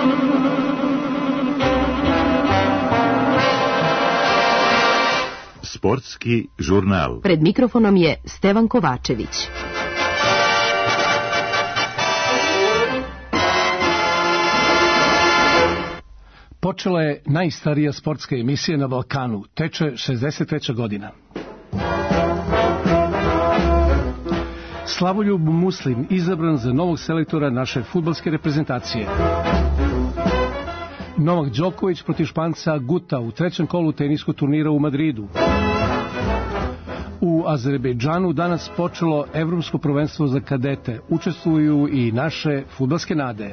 Sportski žurnal. Pred mikrofonom je Stevan Kovačević. Počela je najstarija sportska emisija na Balkanu, teče 63. godina. Slavoljub Muslin izabran za novog selektora naše fudbalske reprezentacije. Novak Đoković protiv Španca Guta u trećem kolu teniskog turnira u Madridu. U Azerbejdžanu danas počelo Evropsko prvenstvo za kadete. Učestvuju i naše fudbalske nade.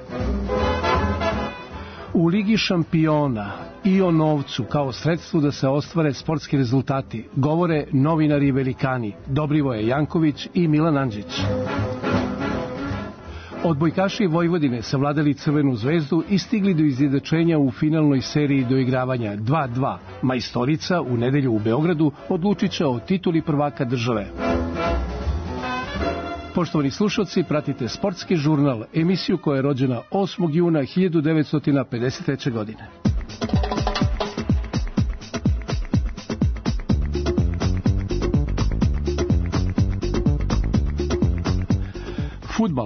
U Ligi šampiona i o novcu kao sredstvu da se ostvare sportski rezultati govore novinari velikani Dobrivoje Janković i Milan Andžić. Odbojkaši Vojvodine savladali Crvenu zvezdu i stigli do izjednačenja u finalnoj seriji doigravanja 2:2. Majstorica u nedelju u Beogradu odlučit će o tituli prvaka države. Poštovani slušalci, pratite Sportski žurnal, emisiju koja je rođena 8. juna 1953. godine. Fudbal.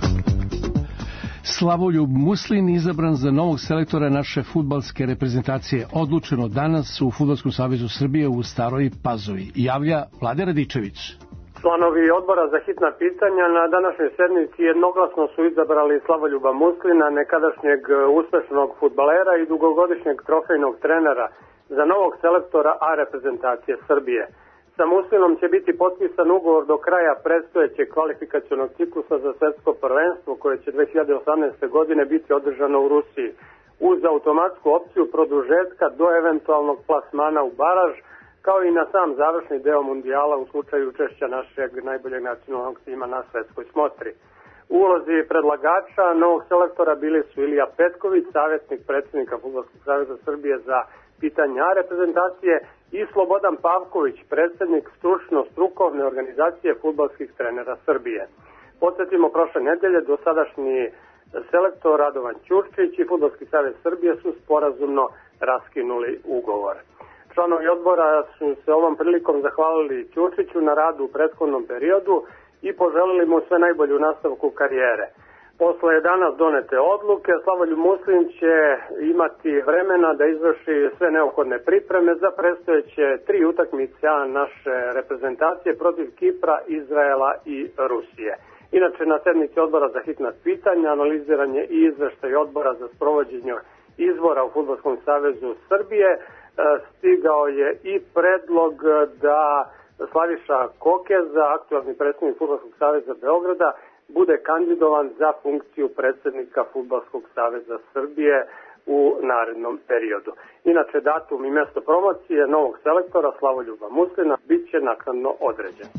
Slavoljub Muslin izabran za novog selektora naše fudbalske reprezentacije. Odlučeno danas u Fudbalskom savezu Srbije u Staroj Pazovi. Javlja Vlade Radičević. Članovi odbora za hitna pitanja na današnjoj sednici jednoglasno su izabrali Slavoljuba Muslina, nekadašnjeg uspešnog fudbalera i dugogodišnjeg trofejnog trenera, za novog selektora A reprezentacije Srbije. Sa Muslinom će biti potpisan ugovor do kraja predstojećeg kvalifikacionog ciklusa za svetsko prvenstvo koje će 2018. godine biti održano u Rusiji, uz automatsku opciju produžetka do eventualnog plasmana u baraž, kao i na sam završni deo mundijala u slučaju učešća našeg najboljeg nacionalnog tima na svetskoj smotri. U ulozi predlagača novog selektora bili su Ilija Petković, savjetnik predsjednika Fudbalskog saveza Srbije za pitanja reprezentacije, i Slobodan Pavković, predsjednik stručno-strukovne organizacije fudbalskih trenera Srbije. Podsjetimo, prošle nedelje dosadašnji selektor Radovan Ćurčić i Fudbalski savez Srbije su sporazumno raskinuli ugovor. Članovi odbora su se ovom prilikom zahvalili Ćurčiću na radu u prethodnom periodu i poželili mu sve najbolje u nastavku karijere. Posle danas donete odluke, Slavoljub Muslin će imati vremena da izvrši sve neophodne pripreme za predstojeće 3 utakmice naše reprezentacije protiv Kipra, Izraela i Rusije. Inače, na sednici odbora za hitna pitanja analiziran je i izveštaj odbora za sprovođenje izbora u Fudbalskom savezu Srbije. Stigao je i predlog da Slaviša Kokeza, aktualni predsjednik Fudbalskog saveza Beograda, bude kandidovan za funkciju predsjednika Fudbalskog saveza Srbije u narednom periodu. Inače, datum i mjesto promocije novog selektora Slavoljuba Muslina bit će naknadno određen.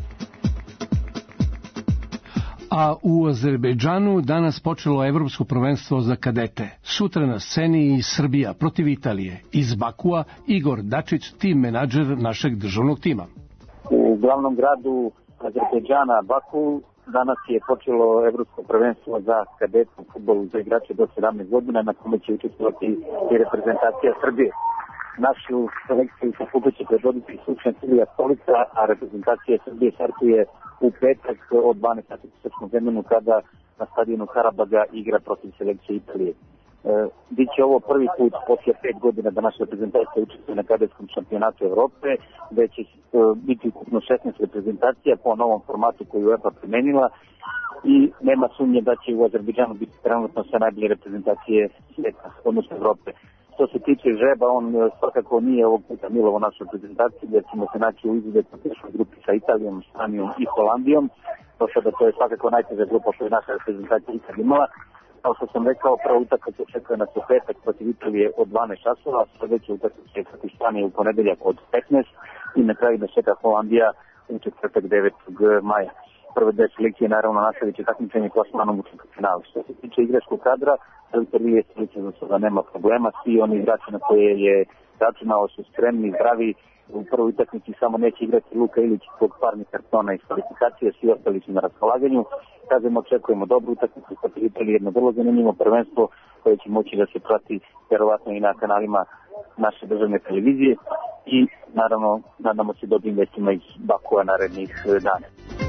A u Azerbejdžanu danas počelo Evropsko prvenstvo za kadete. Sutra na sceni i Srbija protiv Italije. Iz Bakua Igor Dačić, tim menadžer našeg državnog tima. U glavnom gradu Azerbejdžana Baku danas je počelo Evropsko prvenstvo za kadete u fudbalu za igrače do 17 godina, na kome će učestvovati i reprezentacija Srbije. Našu selekciju sa fudbalu će predvoditi stručnjak Ilija Stolica, a reprezentacija Srbije startuje u petak od 12 sati u srpskom vremenu kada na stadionu Karabaga igra protiv selekcije Italije. Biće ovo prvi put poslije 5 godina da naša reprezentacija učestvuje na kadetskom šampionatu Evrope, gde će biti ukupno 16 reprezentacija po novom formatu koju UEFA primenila i nema sumnje da će u Azerbejdžanu biti trenutno sve najbolje reprezentacije sveta, odnosno Evrope. Što se tiče žreba, on svakako nije ovog puta milovo našu reprezentaciju, jer ćemo se naći u izuzetno teškoj grupi sa Italijom, Španijom i Holandijom. Do sada to je svakako najteža grupa koju je naša reprezentacija ikad imala. Kao što sam rekao, prva utakmica očekuje nas u petak protiv Italije od 12 časova, sljedeća utakmica protiv Španije u ponedeljak od 15 i na kraju nas čeka Holandija u četvrtak 9. maja. Prve dve selekcije naravno nastavit će takmičenje plasmanom u četvrtfinalu. Što se tiče igračkog kadra, selekcije za sada nema problema, svi oni igrači na koje je računao su spremni, zdravi. U prvoj utakmici samo neće igrati Luka Ilić zbog parnih kartona iz kvalifikacije, svi ostali su na raspolaganju. Kažemo, očekujemo dobru utakmicu protiv Italije, jedno vrlo zanimljivo prvenstvo koja će moći da se prati verovatno i na kanalima naše državne televizije i naravno nadamo se dobrim vestima iz Bakua narednih dana.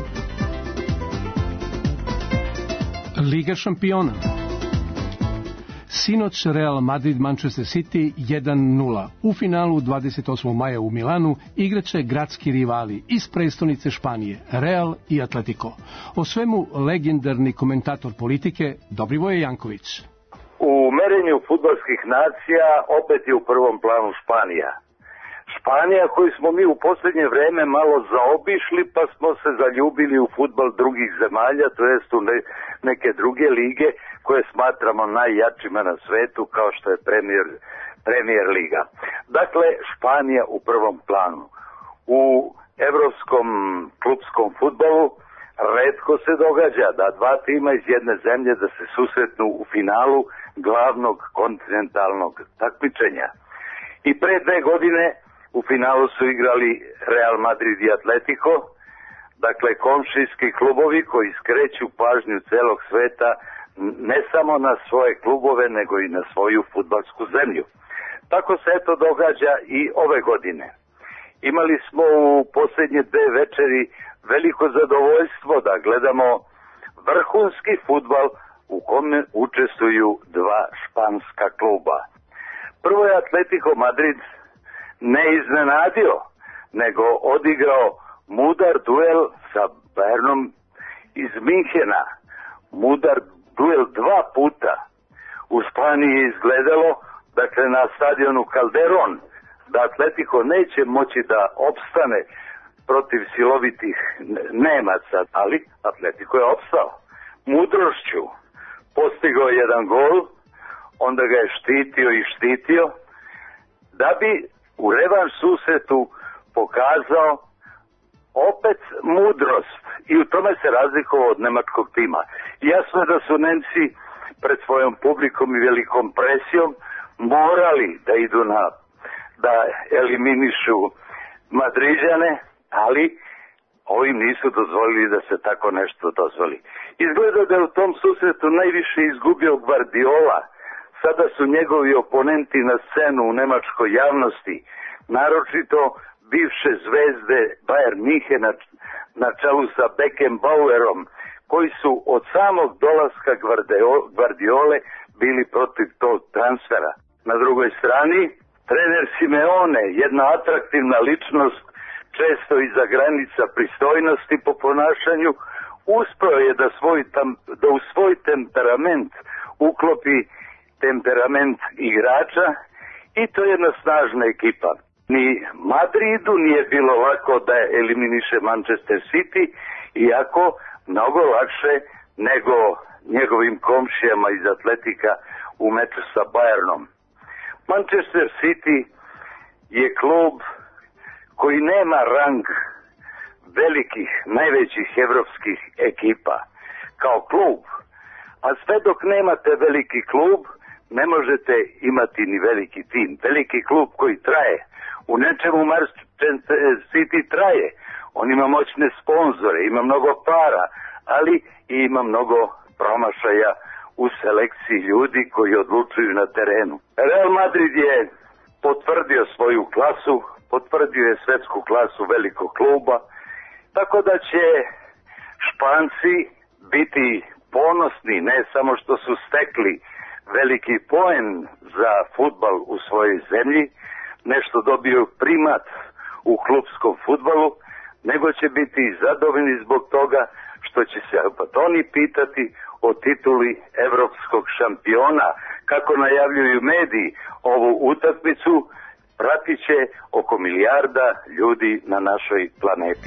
Liga šampiona. Sinoć Real Madrid Manchester City 1:0. U finalu 28. maja u Milanu igraće gradski rivali iz prestonice Španije, Real i Atletico. O svemu legendarni komentator politike Dobrivoje Janković. U merenju fudbalskih nacija opet je u prvom planu Španija. Španija koju smo mi u posljednje vreme malo zaobišli, pa smo se zaljubili u fudbal drugih zemalja, to jest u neke druge lige koje smatramo najjačima na svetu, kao što je Premier Liga. Dakle, Španija u prvom planu. U evropskom klupskom fudbalu retko se događa da dva tima iz jedne zemlje da se susretnu u finalu glavnog kontinentalnog takmičenja. I pre 2 godine u finalu su igrali Real Madrid i Atletico, dakle komšijski klubovi koji skreću pažnju celog sveta ne samo na svoje klubove, nego i na svoju fudbalsku zemlju. Tako se eto događa i ove godine. Imali smo u posljednje 2 večeri veliko zadovoljstvo da gledamo vrhunski fudbal u kome učestvuju 2 španska kluba. Prvo je Atletico Madrid ne iznenadio, nego odigrao mudar duel sa Bayernom iz Minhena. Mudar duel 2 puta. U Španiji je izgledalo, dakle na stadionu Calderón, da Atletico neće moći da opstane protiv silovitih Nemaca, ali Atletico je opstao. Mudrošću postigao 1 gol, onda ga je štitio, da bi u revanš susretu pokazao opet mudrost i u tome se razlikovao od nemačkog tima. Jasno je da su Nemci pred svojom publikom i velikom presijom morali da idu da eliminišu Madriđane, ali ovim nisu dozvolili da se tako nešto dozvoli. Izgleda da je u tom susretu najviše izgubio Guardiola. Sada su njegovi oponenti na scenu u nemačkoj javnosti, naročito bivše zvezde Bayern Minhena na čelu sa Beckenbauerom, koji su od samog dolaska Guardiole bili protiv tog transfera. Na drugoj strani, trener Simeone, jedna atraktivna ličnost, često iza granica pristojnosti po ponašanju, uspeo je da u svoj temperament uklopi temperament igrača i to je jedna snažna ekipa. Ni Madridu nije bilo lako da eliminiše Manchester City, iako mnogo lakše nego njegovim komšijama iz Atletika u meču sa Bayernom. Manchester City je klub koji nema rang velikih, najvećih evropskih ekipa kao klub, a sve dok nemate veliki klub, ne možete imati ni veliki tim. Veliki klub koji traje. U nečemu Manchester City traje. On ima moćne sponzore, ima mnogo para, ali i ima mnogo promašaja u selekciji ljudi koji odlučuju na terenu. Real Madrid je potvrdio svoju klasu, potvrdio je svetsku klasu velikog kluba, tako da će Španci biti ponosni ne samo što su stekli veliki poen za fudbal u svojoj zemlji, nešto dobio primat u klupskom fudbalu, nego će biti zadovoljni zbog toga što će se oni pitati o tituli evropskog šampiona. Kako najavljuju mediji, ovu utakmicu pratit će oko 1 milijarda ljudi na našoj planeti.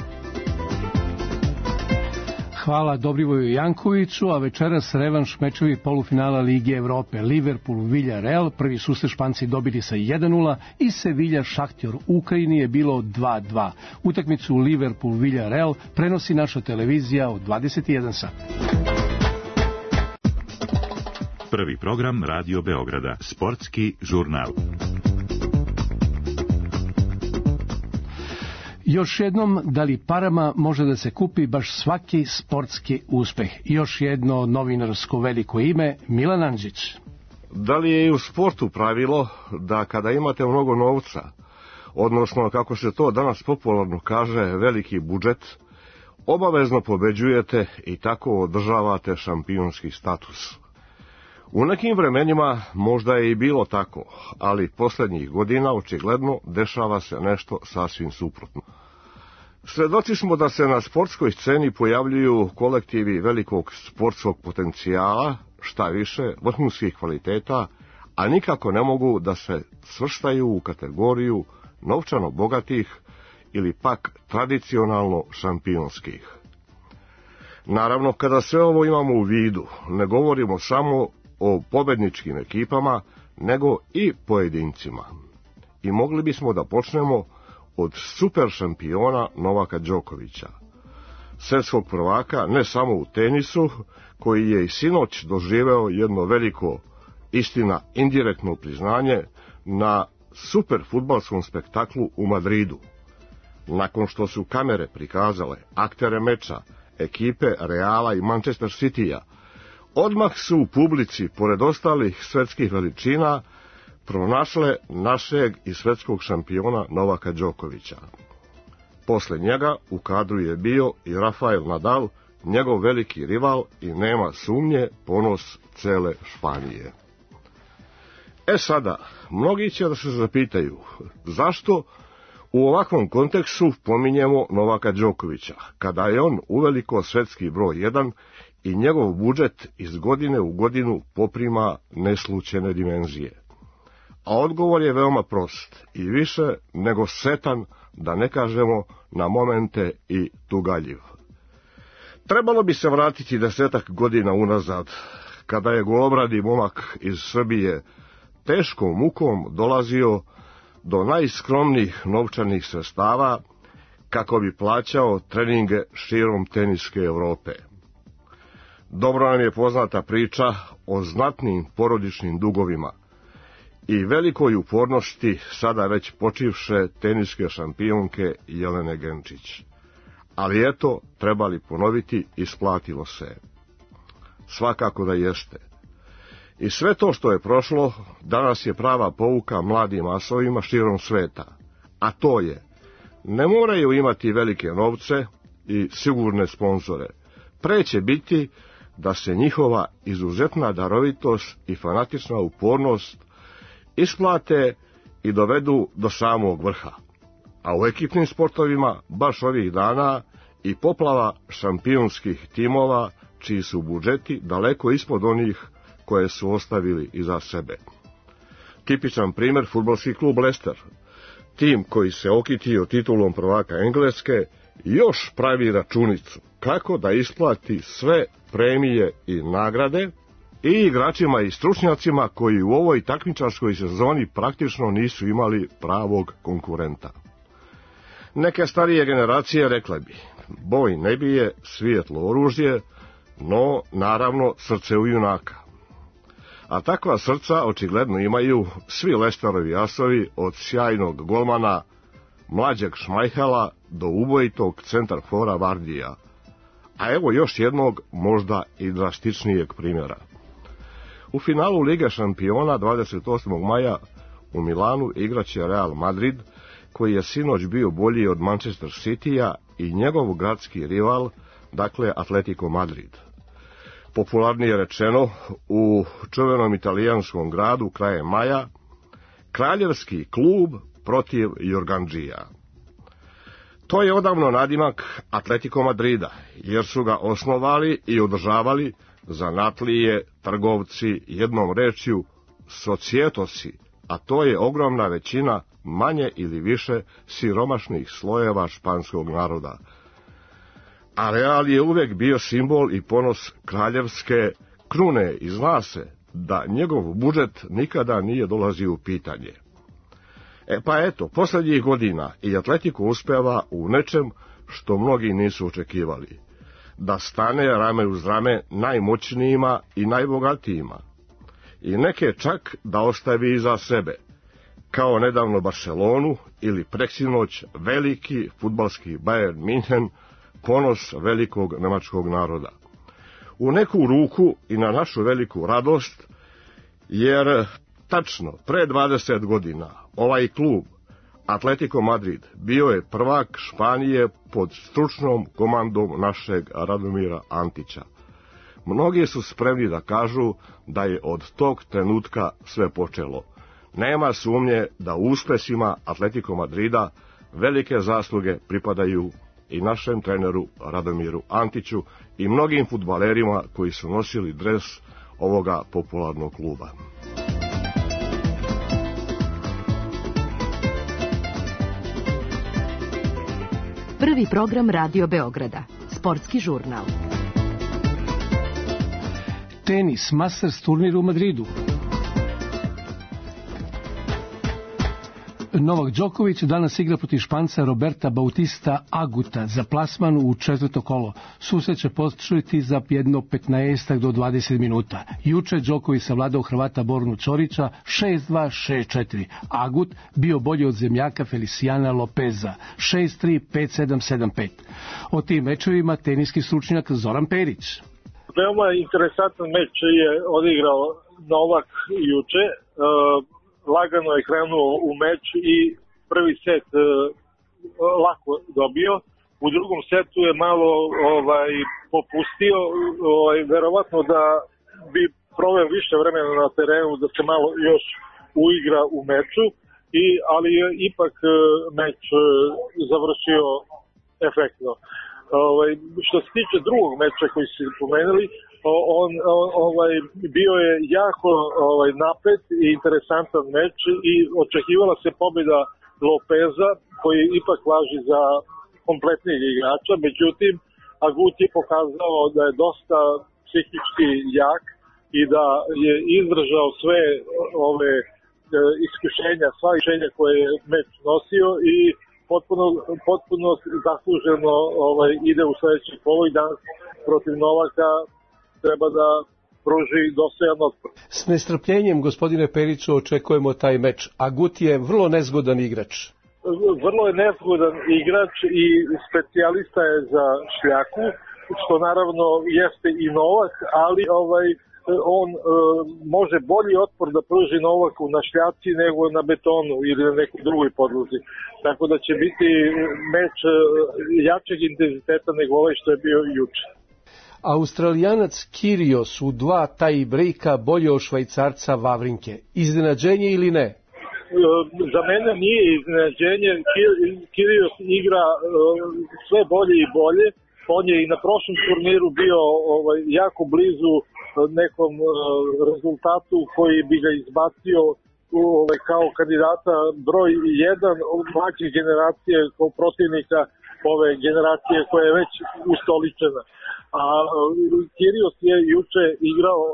Hvala Dobrivoju Jankoviću, a večeras revanš mečevi polufinala Lige Evrope. Liverpool-Villarreal, prvi susret Španci dobili sa 1:0 i Sevilla-Šahtjor u Ukrajini je bilo 2:2. Utakmicu Liverpool-Villarreal prenosi naša televizija od 21 sat. Prvi program Radio Beograda, sportski žurnal. Još jednom, da li parama može da se kupi baš svaki sportski uspeh? Još jedno novinarsko veliko ime, Milan Andžić. Da li je i u sportu pravilo da kada imate mnogo novca, odnosno kako se to danas popularno kaže veliki budžet, obavezno pobeđujete i tako održavate šampionski status? U nekim vremenima možda je i bilo tako, ali posljednjih godina očigledno dešava se nešto sasvim suprotno. Svedoci smo da se na sportskoj sceni pojavljuju kolektivi velikog sportskog potencijala, šta više vrhunskih kvaliteta, a nikako ne mogu da se svrstaju u kategoriju novčano bogatih ili pak tradicionalno šampionskih. Naravno, kada sve ovo imamo u vidu, ne govorimo samo o pobedničkim ekipama, nego i pojedincima. I mogli bismo da počnemo od super šampiona Novaka Đokovića, svjetskog prvaka ne samo u tenisu, koji je i sinoć doživeo jedno veliko, istina indirektno priznanje, na super fudbalskom spektaklu u Madridu. Nakon što su kamere prikazale aktere meča, ekipe Reala i Manchester Cityja, odmah su u publici, pored ostalih svetskih veličina, pronašle našeg i svetskog šampiona Novaka Đokovića. Posle njega u kadru je bio i Rafael Nadal, njegov veliki rival i nema sumnje ponos cele Španije. Sada, mnogi će da se zapitaju, zašto u ovakvom kontekstu pominjemo Novaka Đokovića, kada je on uveliko svetski broj 1 i njegov budžet iz godine u godinu poprima neslućene dimenzije. A odgovor je veoma prost i više nego setan, da ne kažemo na momente i tugaljiv. Trebalo bi se vratiti 10 godina unazad, kada je golobradi momak iz Srbije teškom mukom dolazio do najskromnijih novčanih sredstava kako bi plaćao treninge širom teniske Europe. Dobro nam je poznata priča o znatnim porodičnim dugovima i velikoj upornosti sada već počivše teniske šampionke Jelene Genčić. Ali eto, trebali ponoviti, isplatilo se. Svakako da jeste. I sve to što je prošlo, danas je prava pouka mladim asovima širom sveta. A to je, ne moraju imati velike novce i sigurne sponzore. Pre će biti da se njihova izuzetna darovitost i fanatična upornost isplate i dovedu do samog vrha. A u ekipnim sportovima baš ovih dana i poplava šampionskih timova čiji su budžeti daleko ispod onih koje su ostavili iza sebe. Tipičan primjer fudbalski klub Leicester. Tim koji se okitio titulom prvaka Engleske još pravi računicu kako da isplati sve premije i nagrade i igračima i stručnjacima koji u ovoj takmičarskoj sezoni praktično nisu imali pravog konkurenta. Neke starije generacije rekle bi, boj ne bije svijetlo oružje, no naravno srce u junaka. A takva srca očigledno imaju svi Leicesterovi asovi, od sjajnog golmana mlađeg Šmajhela do ubojitog centarfora Vardija. A evo još jednog, možda i drastičnijeg primjera. U finalu Lige šampiona 28. maja u Milanu igraće Real Madrid, koji je sinoć bio bolji od Manchester Cityja i njegov gradski rival, dakle Atletico Madrid. Popularnije rečeno, u čuvenom italijanskom gradu krajem maja, kraljevski klub protiv Jorgandžija. To je odavno nadimak Atletico Madrida, jer su ga osnovali i održavali zanatlije, trgovci, jednom rečju societosi, a to je ogromna većina manje ili više siromašnih slojeva španskog naroda. A Real je uvek bio simbol i ponos kraljevske krune i zna se da njegov budžet nikada nije dolazio u pitanje. Pa eto, posljednjih godina i Atletico uspeva u nečem što mnogi nisu očekivali. Da stane rame uz rame najmoćnijima i najbogatijima. I neke čak da ostavi iza sebe, kao nedavno Barcelonu ili preksinoć veliki fudbalski Bayern München, ponos velikog nemačkog naroda. U neku ruku i na našu veliku radost, Jer tačno, pre 20 godina ovaj klub Atletico Madrid bio je prvak Španije pod stručnom komandom našeg Radomira Antića. Mnogi su spremni da kažu da je od tog trenutka sve počelo. Nema sumnje da u uspesima Atletico Madrida velike zasluge pripadaju i našem treneru Radomiru Antiću i mnogim fudbalerima koji su nosili dres ovoga popularnog kluba. Prvi program Radio Beograda. Sportski žurnal. Tenis, Masters turnir u Madridu. Novak Đoković danas igra protiv Španca Roberta Bautista Aguta za plasman u četvrto kolo. Susret će početi za jedno 15 do 20 minuta. Juče Đoković savladao Hrvata Bornu Ćorića 6-2, 6-4. Agut bio bolji od zemljaka Feliciana Lopeza 6-3, 5-7, 7-5. O tim mečevima teniski stručnjak Zoran Perić. Veoma interesantan meč je odigrao Novak juče. Lagano je krenuo u meč i prvi set lako dobio. U drugom setu je malo popustio, verovatno da bi proveo više vremena na terenu da se malo još uigra u meču, ali je ipak meč završio efektno. Što se tiče drugog meča koji su pomenuli, on bio je jako napet i interesantan meč i očekivala se pobjeda Lopeza koji ipak važi za kompletnijeg igrača, međutim Agut je pokazao da je dosta psihički jak i da je izdržao sve ove iskušenja, sva iskušenja koje je meč nosio i potpuno zasluženo ide u sledeći kolo i danas protiv Novaka treba da pruži dostojan otpor. S nestrpljenjem, gospodine Periću, očekujemo taj meč. Agut je vrlo nezgodan igrač. Vrlo je nezgodan igrač i specijalista je za šljaku, što naravno jeste i Novak, ali on može bolji otpor da pruži Novaku na šljaci nego na betonu ili na nekoj drugoj podlozi. Tako da će biti meč jačeg intenziteta nego ovaj što je bio juče. Australijanac Kyrgios u 2 tie breaka bolje od Švajcarca Wawrinke. Iznenađenje ili ne? Za mene nije iznenađenje. Kyrgios igra sve bolje i bolje. On je i na prošlom turniru bio jako blizu nekom rezultatu koji bi ga izbacio kao kandidata broj 1 od mlađih generacije kao protivnika ove generacije koja je već ustoličena. A Kyrgios je juče igrao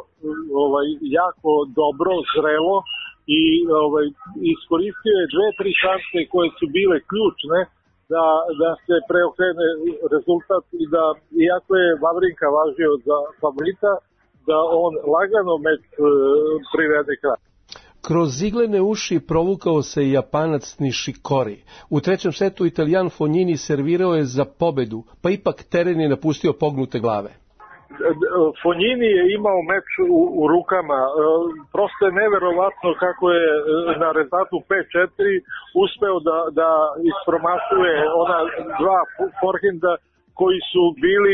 jako dobro, zrelo i iskoristio je 2-3 šanse koje su bile ključne da se preokrene rezultat i da, iako je Wawrinka važio za favorita, da on lagano meč privede kraj. Kroz iglene uši provukao se i Japanac Nishikori. U trećem setu Italijan Fognini servirao je za pobedu, pa ipak teren je napustio pognute glave. Fognini je imao meč u rukama. Prosto je neverovatno kako je na rezultatu 5-4 uspeo da ispromašuje ona 2 forehenda koji su bili,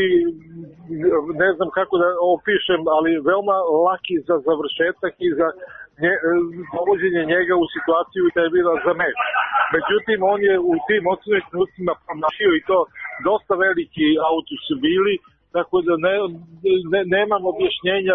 ne znam kako da opišem, ali veoma laki za završetak i za dovođenje njega u situaciju da je bila za meč. Međutim, on je u tim odsudnim trenucima promašio i to dosta veliki auti su bili, tako da nemam objašnjenja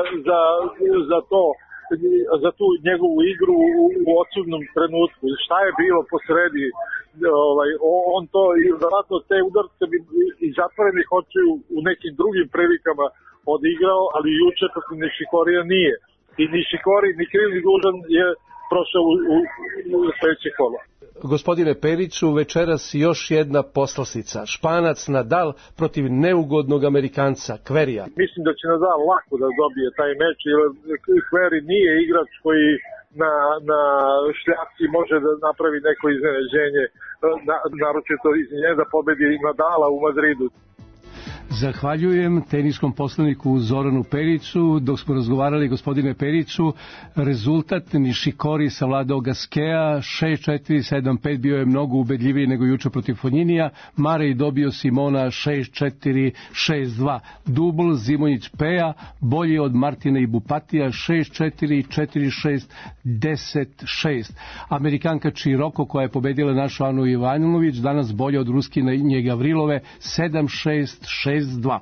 za tu njegovu igru u odsudnom trenutku. Šta je bilo posredi? On to, vjerojatno te udarce bi i zatvorenih očiju u nekim drugim prilikama odigrao, ali juče protiv Nishikorija nije. I Nishikori, ni kriv ni dužan, je prošao u sledeće kolo. Gospodine Periću, večeras još jedna poslastica. Španac Nadal protiv neugodnog Amerikanca Querrya. Mislim da će Nadal lako da dobije taj meč, jer Querrey nije igrač koji na šljaci može da napravi neko iznenađenje, naročito iz nje da pobedi Nadala u Madridu. Zahvaljujem teniskom poslaniku Zoranu Periću. Dok smo razgovarali, gospodine Periću, rezultat Nishikori savladao Gaskea 6-4, 7-5, bio je mnogo ubedljiviji nego juče protiv Fonjinija. Marej dobio Simona 6-4, 6-2. Dubl Zimonjić Peja bolji od Martina i Bupatija 6-4, 4-6, 10-6. Amerikanka Čiroko, koja je pobedila našu Anu Ivanović, danas bolje od Ruskinje Gavrilove 7-6, 6-2.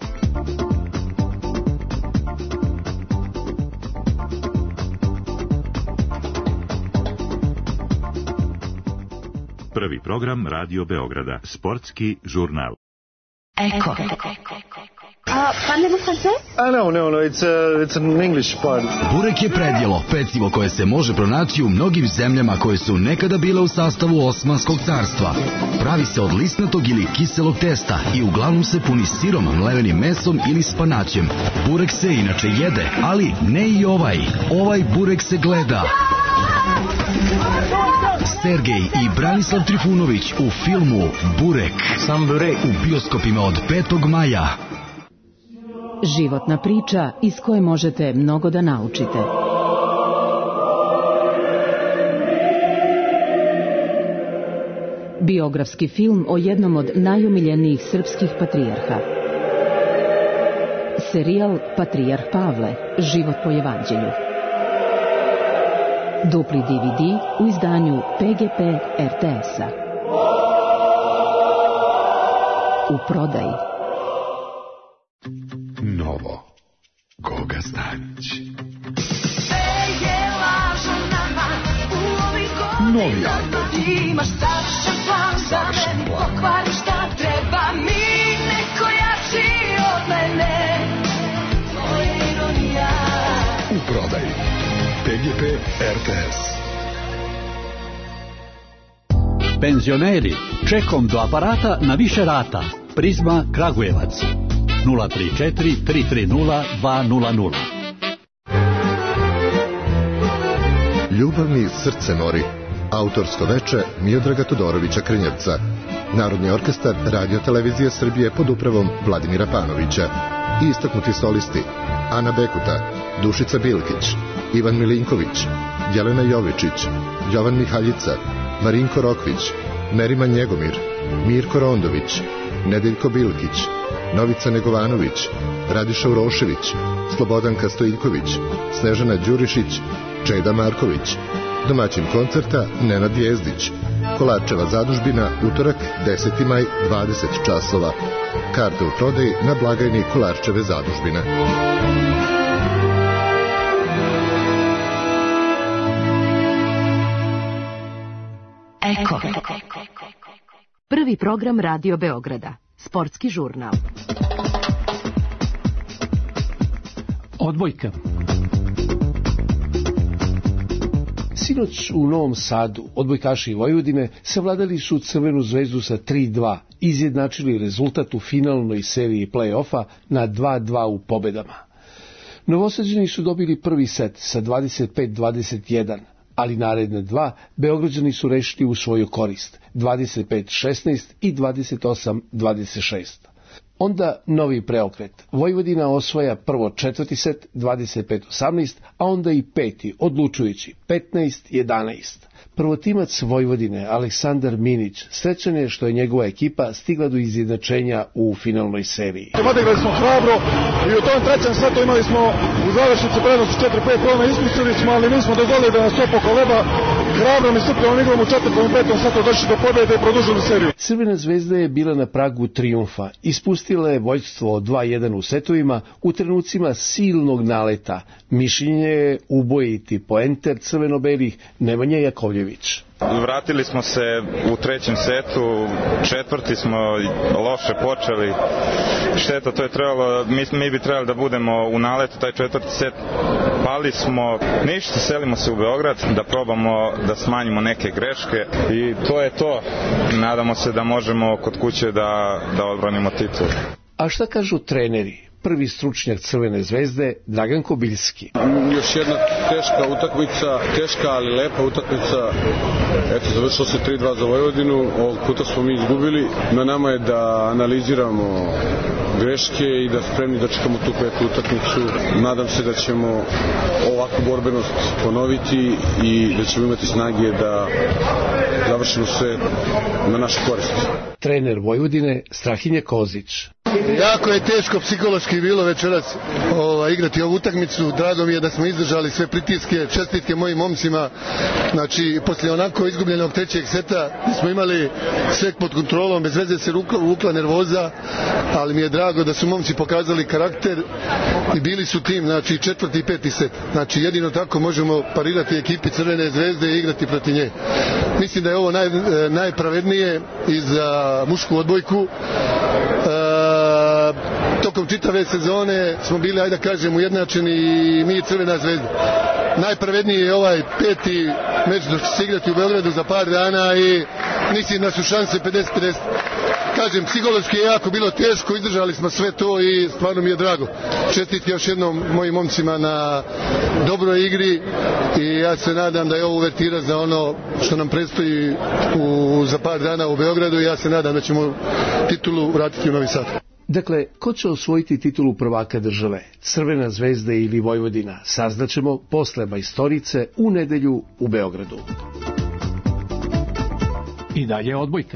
Prvi program Radio Beograda, sportski žurnal. Eko. Parlez-vous français? No, it's an English part. Burek je predjelo, pecivo koje se može pronaći u mnogim zemljama koje su nekada bile u sastavu Osmanskog carstva. Pravi se od lisnatog ili kiselog testa i uglavnom se puni sirom, mlevenim mesom ili spanaćem. Burek se inače jede, ali ne i ovaj. Ovaj burek se gleda. Sergej i Branislav Trifunović u filmu Burek. Sam burek. U bioskopima od 5. maja. Životna priča iz koje možete mnogo da naučite. Biografski film o jednom od najomiljenijih srpskih patrijarha. Serijal Patrijarh Pavle, život po evanđelju. Dupli DVD u izdanju PGP RTS-a. U prodaji. Novo. Goga Stanić. Novi album. Savršen plan. U prodaji. PGP RTS. Penzioneri, čekom do aparata na više rata. Prizma Kragujevac. 034 330 200. Ljubavni srce mori. Autorsko veče Miodraga Todorovića Krnjevca. Narodni orkestar Radio Televizije Srbije pod upravom Vladimira Panovića. Istaknuti solisti Ana Bekuta, Dušica Bilkić, Ivan Milinković, Jelena Jovičić, Jovan Mihaljica, Marinko Rokvić, Merima Njegomir, Mirko Rondović, Nedeljko Bilkić, Novica Negovanović, Radiša Urošević, Slobodanka Stojiljković, Snežana Đurišić, Čeda Marković. Domaćin koncerta Nenad Jezdić. Kolarčeva zadužbina, utorak 10. maj 20 časova. Karte u prodaji na blagajni Kolarčeve zadužbine. Eko. Prvi program Radio Beograda. Sportski žurnal. Odbojka. Sinoć u Novom Sadu odbojkaši Vojvodine savladali su Crvenu zvezdu sa 3-2, izjednačili rezultat u finalnoj seriji play-offa na 2-2 u pobedama. Novosađani su dobili prvi set sa 25-21, ali naredne dva Beograđani su rešili u svoju korist, 25-16 i 28-26. Onda novi preokret. Vojvodina osvaja prvo četvrti set 25-18, a onda i peti, odlučujući 15-11. Prvotimac Vojvodine, Aleksandar Minić, srećan je što je njegova ekipa stigla do izjednačenja u finalnoj seriji. Odigrali smo hrabro i u tom trećem setu imali smo u završnici prednost 4-5 golova, iskusili smo, ali nismo dozvolili da nas to pokoleba. Hrabrom i strpljivom igrom u četvrtom i petom setu došli do pobjede i produžili seriju. Crvena zvezda je bila na pragu trijumfa. Ispustila je vođstvo od 2-1 u setovima u trenucima silnog naleta. Mišljenje je ubojiti poenter crveno-belih Nemanja Jakovljević. Vratili smo se u trećem setu, četvrti smo loše počeli. Šteta, to je trebalo, mi bi trebali da budemo u naletu taj četvrti set. Pali smo, ništa, selimo se u Beograd da probamo da smanjimo neke greške i to je to. Nadamo se da možemo kod kuće da odbranimo titul. A šta kažu treneri? prvi stručnjak Crvene zvezde Dragan Kobiljski. Još jedna teška utakmica, teška ali lepa utakmica. Eto, završilo se 3-2 za Vojvodinu, ovog puta smo mi izgubili. Na nama je da analiziramo greške i da spremni da čekamo tu petu utakmicu. Nadam se da ćemo ovakvu borbenost ponoviti i da ćemo imati snage da završimo sve na našu korist. Trener Vojvodine Strahinje Kozić. Jako je teško psihološki bilo večeras igrati ovu utakmicu. Drago mi je da smo izdržali sve pritiske, čestitke mojim momcima. Znači, poslije onako izgubljenog trećeg seta smo imali sve pod kontrolom, bez veze se vukla nervoza, ali mi je drago da su momci pokazali karakter i bili su tim, znači četvrti i peti set. Znači, jedino tako možemo parirati ekipi Crvene zvezde i igrati protiv nje. Mislim da je ovo najpravednije i za mušku odbojku. Tokom čitave sezone smo bili, ajde da kažem, ujednačeni i mi Crvena zvezda. Najpravedniji je ovaj peti meč da će se igrati u Beogradu za par dana i mislim da su šanse 50-50. Kažem, psihološki je jako bilo teško, izdržali smo sve to i stvarno mi je drago. Čestitke još jednom mojim momcima na dobroj igri i ja se nadam da je ovo uvertira za ono što nam predstoji za par dana u Beogradu i ja se nadam da ćemo titulu vratiti u Novi Sad. Dakle, ko će osvojiti titulu prvaka države, Crvena zvezda ili Vojvodina, saznaćemo posle majstorice u nedelju u Beogradu. I dalje odbojka.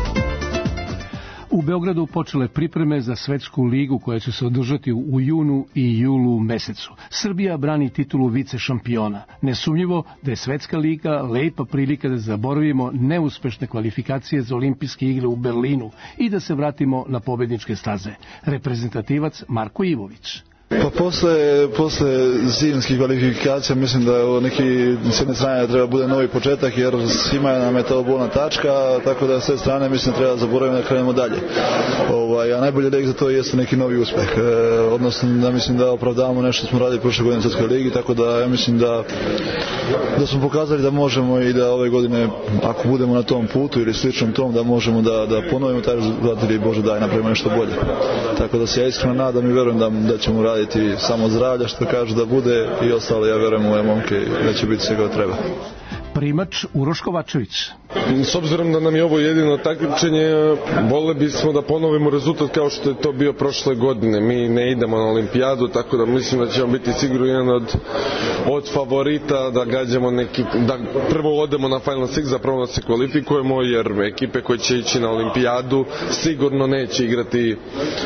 U Beogradu počele pripreme za svetsku ligu koja će se održati u junu i julu mesecu. Srbija brani titulu vice šampiona. Nesumnjivo da je svetska liga lepa prilika da zaboravimo neuspešne kvalifikacije za olimpijske igre u Berlinu i da se vratimo na pobedničke staze. Reprezentativac Marko Ivović. Pa posle zimskih kvalifikacija mislim da je ovo neki, s jedne strane treba bude novi početak jer svima nam je to bolna tačka, tako da s te strane mislim da treba zaboraviti da krenemo dalje. A najbolji lijek za to jeste neki novi uspeh, odnosno da mislim da opravdavamo nešto što smo radili prošle godine u Svjetskoj ligi, tako da ja mislim da smo pokazali da možemo i da ove godine ako budemo na tom putu ili sličnom tom da možemo da ponovimo taj rezultat ili Bože daj napravimo nešto bolje. Tako da se ja iskreno nadam i verujem da ćemo raditi samo zdravlja što kažu da bude i ostalo ja verujem u ove momke da će biti sve kao treba. Primač Uroš Kovačević. S obzirom da nam je ovo jedino takmičenje, vole bismo da ponovimo rezultat kao što je to bio prošle godine. Mi ne idemo na olimpijadu, tako da mislim da ćemo biti sigurno jedan od favorita da gađamo da prvo odemo na Final Six, zapravo da se kvalifikujemo, jer ekipe koje će ići na olimpijadu sigurno neće igrati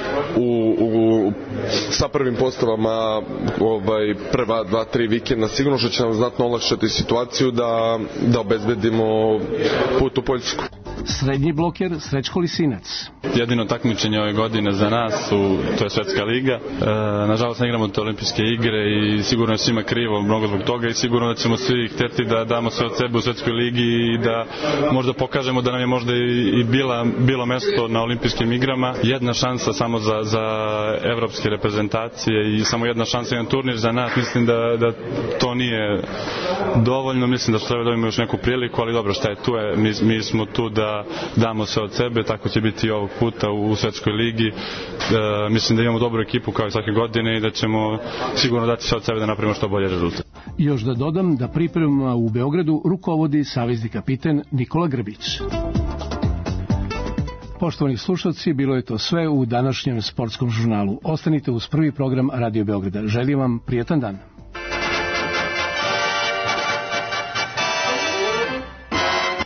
sa prvim postavama prva 2-3 vikenda, sigurno što će nam znatno olakšati situaciju da obezbedimo put u Poljsku. Srednji bloker Srećko Lisinac. Jedino takmičenje ove godine za nas to je Svetska liga. Nažalost ne igramo te olimpijske igre i sigurno je svima krivo mnogo zbog toga i sigurno da ćemo svi htjeti da damo sve od sebe u Svetskoj ligi i da možda pokažemo da nam je možda i bilo mesto na olimpijskim igrama. Jedna šansa samo za evropske reprezentacije i samo jedna šansa, jedan turnir za nas. Mislim da to nije dovoljno, mislim da treba da imamo još neku priliku, ali dobro, šta je tu je, mi smo tu da damo sve od sebe, tako će biti i ovog puta u Svetskoj ligi. Mislim da imamo dobru ekipu kao i svake godine i da ćemo sigurno dati sve od sebe da napravimo što bolje rezultat. Još da dodam da pripremama u Beogradu rukovodi savezni kapiten Nikola Grbić. Poštovani slušalci, bilo je to sve u današnjem sportskom žurnalu. Ostanite uz prvi program Radio Beograda. Želim vam prijatan dan.